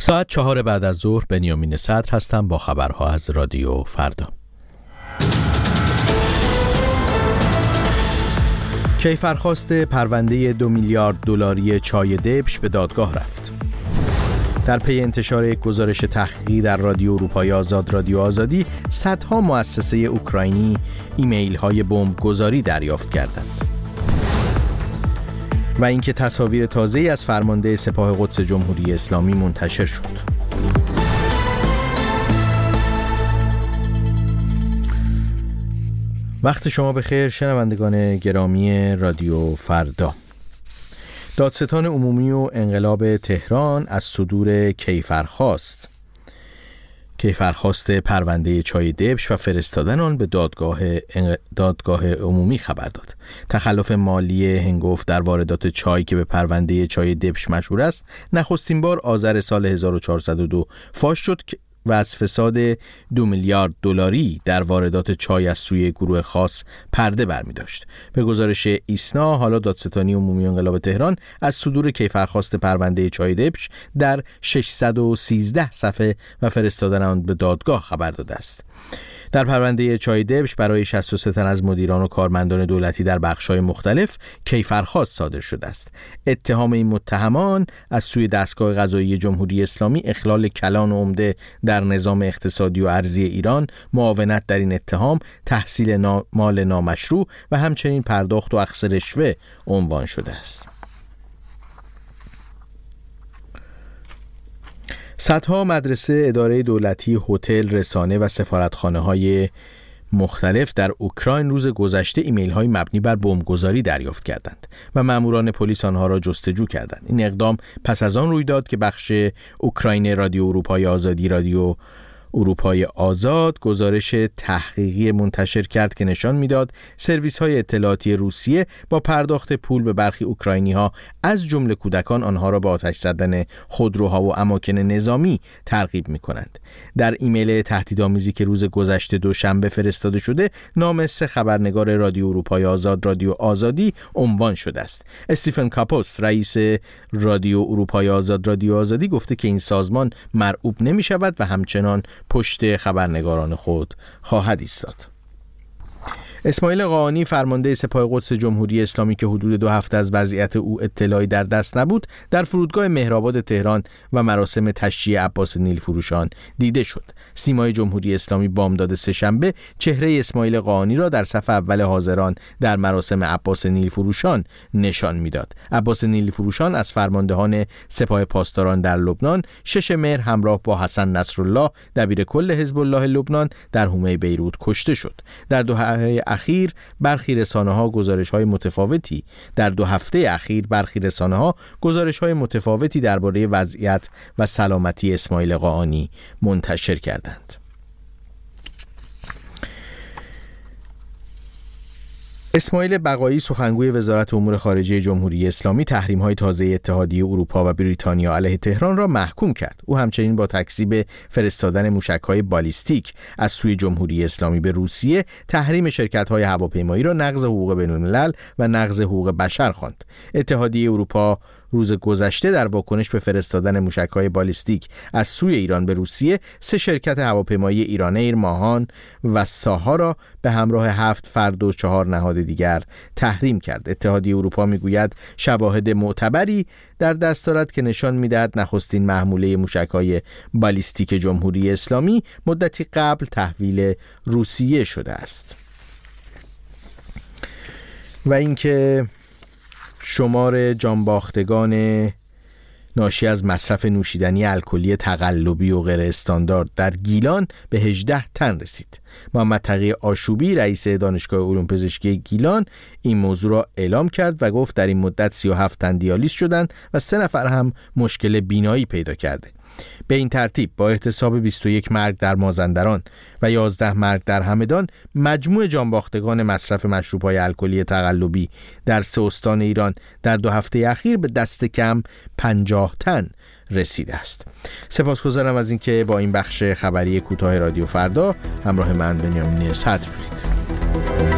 ساعت 4 بعد از ظهر بنیامین صدر هستم با خبرها از رادیو فردا. کیفرخواست پرونده 2 میلیارد دلاری چای دبش به دادگاه رفت. در پی انتشار یک گزارش تحقیقی در رادیو اروپای آزاد رادیو آزادی، صدها مؤسسه اوکراینی ایمیل‌های بمبگذاری دریافت کردند. و اینکه تصاویر تازه‌ای از فرمانده سپاه قدس جمهوری اسلامی منتشر شد. وقت شما بخیر شنوندگان گرامی رادیو فردا. دادستان عمومی و انقلاب تهران از صدور کیفرخواست پرونده چای دبش و فرستادن آن به دادگاه عمومی خبر داد. تخلف مالی هنگفت در واردات چای که به پرونده چای دبش مشهور است، نخستین بار آذر سال 1402 فاش شد و از فساد 2 میلیارد دلاری در واردات چای از سوی گروه خاص پرده برمی داشت. به گزارش ایسنا، حالا دادستانی عمومی انقلاب تهران از صدور کیفرخواست پرونده چای دبش در 613 صفحه و فرستادن آن به دادگاه خبر داده است. در پرونده چای دبش برای 63 تن از مدیران و کارمندان دولتی در بخش‌های مختلف کیفرخواست صادر شده است. اتهام این متهمان از سوی دستگاه قضایی جمهوری اسلامی اخلال کلان و عمده در نظام اقتصادی و ارضی ایران، معاونت در این اتهام، تحصیل مال نامشروع و همچنین پرداخت و اخذ رشوه عنوان شده است. صدها مدرسه، اداره دولتی، هتل، رسانه و سفارتخانه‌های مختلف در اوکراین روز گذشته ایمیل‌های مبنی بر بمبگذاری دریافت کردند و ماموران پلیس آنها را جستجو کردند. این اقدام پس از آن روی داد که بخش اوکراین رادیو اروپای آزادی رادیو اروپای آزاد گزارش تحقیقی منتشر کرد که نشان میداد سرویس‌های اطلاعاتی روسیه با پرداخت پول به برخی اوکراینی‌ها از جمله کودکان آنها را به آتش زدن خودروها و اماکن نظامی ترغیب می‌کنند. در ایمیل تهدیدآمیزی که روز گذشته دوشنبه فرستاده شده، نام 3 خبرنگار رادیو اروپای آزاد رادیو آزادی عنوان شده است. استیفن کاپوس، رئیس رادیو اروپای آزاد رادیو آزادی، گفته که این سازمان مرعوب نمی‌شود و همچنان پشت خبرنگاران خود خواهد ایستاد. اسماعیل قاآنی، فرمانده سپاه قدس جمهوری اسلامی که حدود 2 هفته از وضعیت او اطلاعی در دست نبود، در فرودگاه مهرآباد تهران و مراسم تشییع عباس نیلفروشان دیده شد. سیمای جمهوری اسلامی بامداد سه‌شنبه چهره اسماعیل قاآنی را در صف اول حاضران در مراسم عباس نیلفروشان نشان میداد. عباس نیلفروشان از فرماندهان سپاه پاسداران در لبنان 6 مهر همراه با حسن نصرالله، دبیر کل حزب الله لبنان، در حومه بیروت کشته شد. در 2 هفته اخیر برخی رسانه‌ها گزارش‌های متفاوتی درباره وضعیت و سلامتی اسماعیل قاآنی منتشر کردند. اسماعیل بقایی، سخنگوی وزارت امور خارجه جمهوری اسلامی، تحریم‌های تازه اتحادیه اروپا و بریتانیا علیه تهران را محکوم کرد. او همچنین با تکذیب فرستادن موشک‌های بالیستیک از سوی جمهوری اسلامی به روسیه، تحریم شرکت‌های هواپیمایی را نقض حقوق بین‌الملل و نقض حقوق بشر خواند. اتحادیه اروپا روز گذشته در واکنش به فرستادن موشک‌های بالیستیک از سوی ایران به روسیه، 3 شرکت هواپیمایی ایران‌ایر، ماهان و ساها را به همراه 7 فرد و 4 نهاد دیگر تحریم کرد. اتحادیه اروپا میگوید شواهد معتبری در دست دارد که نشان می‌دهد نخستین محموله موشک‌های بالیستیک جمهوری اسلامی مدتی قبل تحویل روسیه شده است. و اینکه شمار جانباختگان ناشی از مصرف نوشیدنی الکلی تقلبی و غیر استاندارد در گیلان به 18 تن رسید. محمد تقی آشوبی، رئیس دانشگاه علوم پزشکی گیلان، این موضوع را اعلام کرد و گفت در این مدت 37 تن دیالیز شدند و 3 نفر هم مشکل بینایی پیدا کرده. به این ترتیب با احتساب 21 مرگ در مازندران و 11 مرگ در همدان، مجموع جانباختگان مصرف مشروب‌های الکلی تقلبی در 3 استان ایران در 2 هفته اخیر به دست کم 50 تن رسیده است. سپاسگزارم از اینکه با این بخش خبری کوتاه رادیو فردا همراه من بنیامین صدر بودید.